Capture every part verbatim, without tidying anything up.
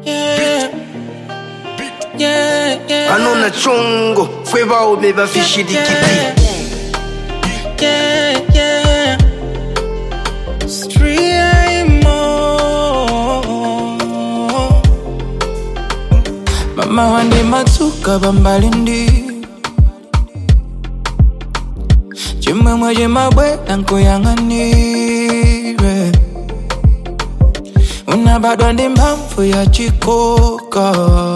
yeah, yeah, yeah. Anona chongo, kweba obeba fishi dikiti. Yeah, yeah. Stream on. Mama wandi matuka bambalindi. Jimwe mwaje mabwe nanko yanganire. Unabadwa ndi mpamvu ya chikoka.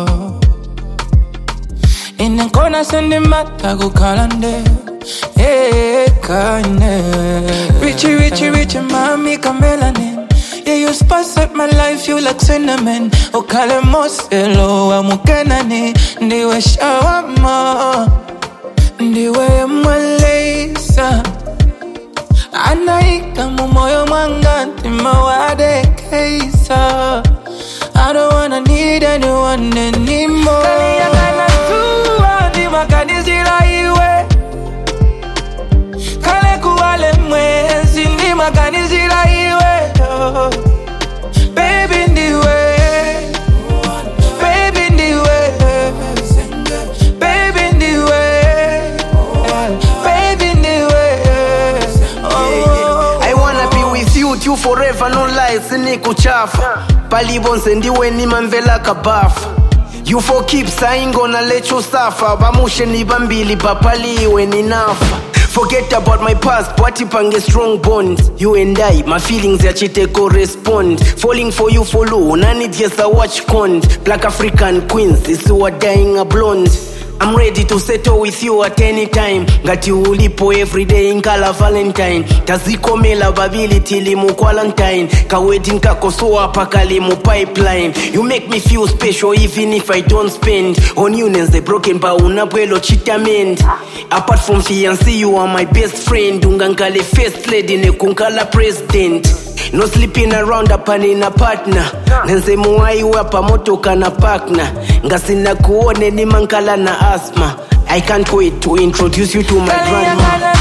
Inankona sendi mata kukalande. Hey, kane. Richie, richie, richie, mami kamelanin. Yeah, you spice up my life, you like cinnamon. Okale moselo wa mukenani. Ndiwe shawama, ndiwe mwalesa. Anaika mumoyo mwanganti mawade keisa. I don't wanna need anyone anymore. Kali ya kana tuwa di makanizira iwe. Kale kuwale mwezi di makanizira iwe. Baby ndiwe, baby ndiwe, baby ndiwe, baby ndiwe. I wanna be with you, you forever, no lies, siniku chafa. Palibonse ndiwe ni manvela kabafa. You for keeps, I ain't gonna let you suffer. Bamushe ni bambili, papaliwe ni nafa. Forget about my past, watipange strong bonds. You and I, my feelings ya chite correspond. Falling for you for low, nani just a watch cond. Black African queens, is who are dying a blonde. I'm ready to settle with you at any time. Ngati ulipo everyday inkala valentine. Tazikomela babili tili mu quarantine. Ka wedding kako soa pakali mu pipeline. You make me feel special even if I don't spend. On you nenze broken ba unabwelo chitamend. Apart from fiancé, you are my best friend. Ungankale first lady ne kunkala president. No sleeping around upon in a partner. Nenze muwai wapa motoka na partner. Ngasina kuone ni mankala na asthma. I can't wait to introduce you to my grandma.